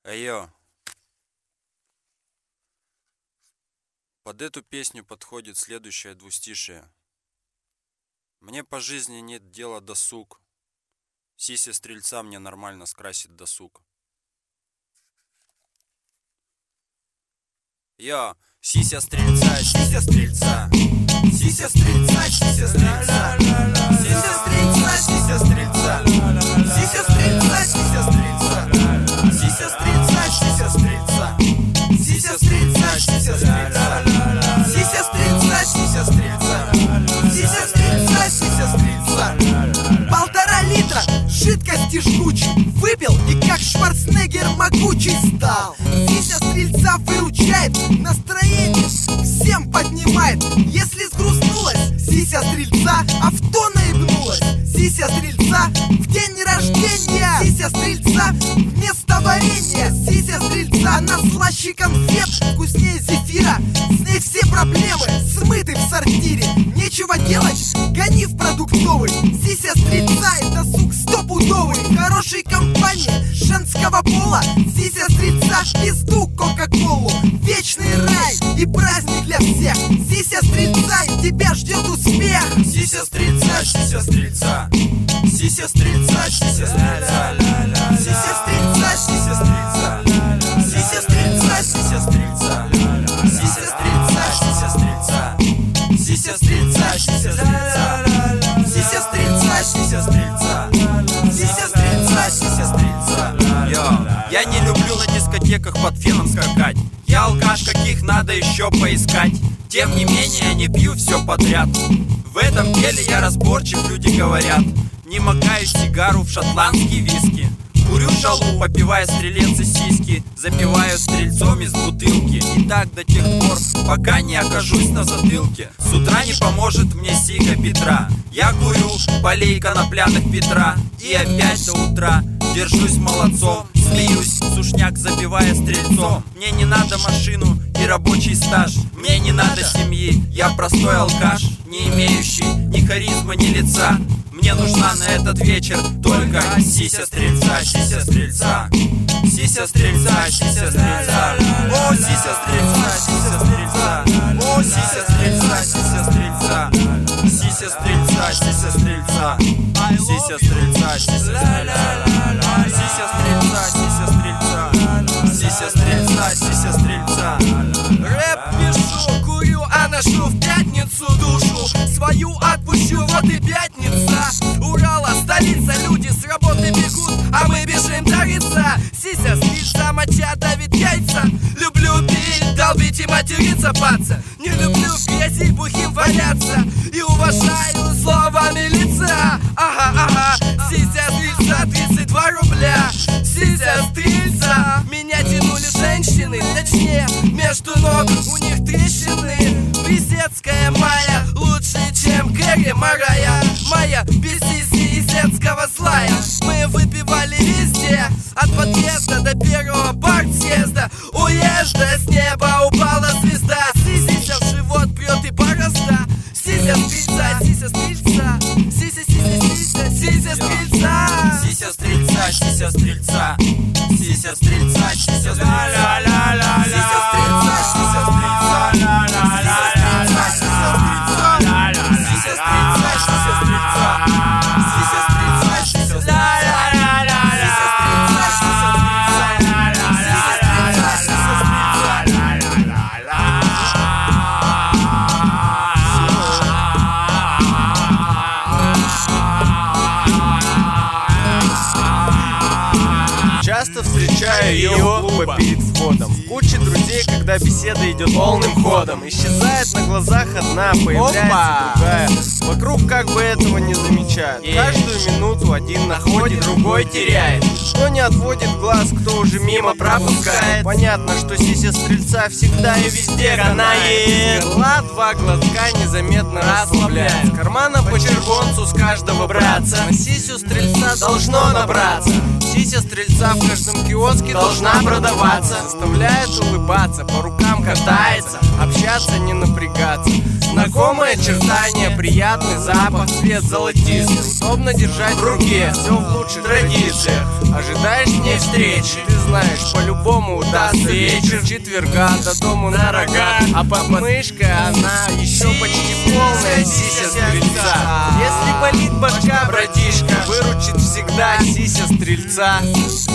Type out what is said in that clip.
Айо. Под эту песню подходит следующее двустишие. Мне по жизни нет дела досуг. Сися стрельца мне нормально скрасит досуг. Йо, сися стрельца, сися стрельца. Сися стрельца, сися стрельца. Сися стрельца, сися стрельца. Сися стрельца, сися стрельца. Сися стрельца, сися стрельца. Сися стрельца, сися стрельца. Сися стрельца, сися стрельца. Сися стрельца, сися стрельца. 1,5 литра жидкости жгучей выпил и как Шварценеггер могучий стал. Сися стрельца выручает, настроение всем поднимает. Если сгрустнулась сися стрельца, авто наебнулась. Сися стрельца в день рождения. Сися стрельца вместо варенья. Сися стрельца она слаще конфет, вкуснее зефира. С ней все проблемы смыты в сортире. Нечего делать, гони в продуктовый. Сися стрельца это сук стопудовый. В хорошей компании женского пола. Сися стрельца в пизду кока-колу. Вечный рай и праздник для всех. Сися стрельца и тебя ждет успех. Сися стрельца, сися стрельца. Сися стрельца, сися стрельца. Сися стрельца, сися стрельца. Сися стрельца, сися стрельца. Сися стрельца, сися стрельца. Сися стрельца, сися стрельца. Сися стрельца, сися стрельца. Сися стрельца, сися стрельца. Йо, я не люблю на дискотеках под феном скакать. Я алкаш, каких надо еще поискать. Тем не менее, не пью все подряд. В этом деле я разборчив, люди говорят. Не макаю сигару в шотландские виски. Курю шалу, попивая стрелец и сиськи. Запиваю стрельцом из бутылки. И так до тех пор, пока не окажусь на затылке. С утра не поможет мне сига Петра. Я курю полей конопляных Петра. И опять до утра держусь молодцом. Смеюсь, сушняк запивая стрельцом. Мне не надо машину и рабочий стаж. Мне не надо семьи, я простой алкаш, не имеющий ни харизмы, ни лица. Мне нужна на этот вечер только сися стрельца, сися стрельца. Сися стрельца, сися стрельца. О, сися стрельца, сися стрельца. О, сися стрельца, сися стрельца. Сися стрельца, сися стрельца. Сися стрельца, сися стрельца. Сися стрельца, сися стрельца. Сися стрельца, сися стрельца. Рэп пишу, курю, а ношу в пятницу душу свою отпущу, вот и пятница. Урала, столица, люди с работы бегут, а мы бежим дариться. Сися стрельца, моча давит яйца. Люблю пить, долбить и материться, паца. Не люблю в грязи бухим валяться. И уважаю словами лица. Ага, ага, сися стрельца, 32 рубля. Сися стрельца, меня тянули женщины. Точнее, между ног у них трещины. Пиздецкая Майя лучше, чем Кэрри Марая. Моя без сиси и сетского злая. Мы выпивали везде, от подъезда до первого партсъезда. Уезда с неба упала звезда. Сися в живот прет и борозда. Сися стрельца, сися стрельца. Сися, сися, сися, сися стрельца. Сися стрельца, сися стрельца. Сися стрельца, сися стрельца. Сися стрельца, сися стрельца. Сися стрельца, сися стрельца. Сися стрельца, сися стрельца. Часто встречаю его у клуба перед входом. В куче друзей, когда беседа идет полным ходом. Исчезает на глазах одна, появляется другая. Вокруг как бы этого не замечают. Каждую минуту один находит, другой теряет. Кто не отводит глаз, кто уже мимо пропускает. Понятно, что сися стрельца всегда и везде канает. Горла 2 глотка незаметно расслабляет. С кармана по червонцу с каждого братца. На сисю стрельца должно набраться. Сися стрельца в каждом киоске должна продаваться. Заставляет улыбаться, по рукам катается, общаться, не напрягаться. Знакомое очертание, приятный запах, цвет золотистый. Удобно держать в руке, все в лучших традициях. Ожидаешь мне встречи, ты знаешь, по-любому удастся вечер четверга до дому на рога. А под мышкой она еще почти полная сися стрельца. Если болит башка, братишка, выручит всегда сися стрельца.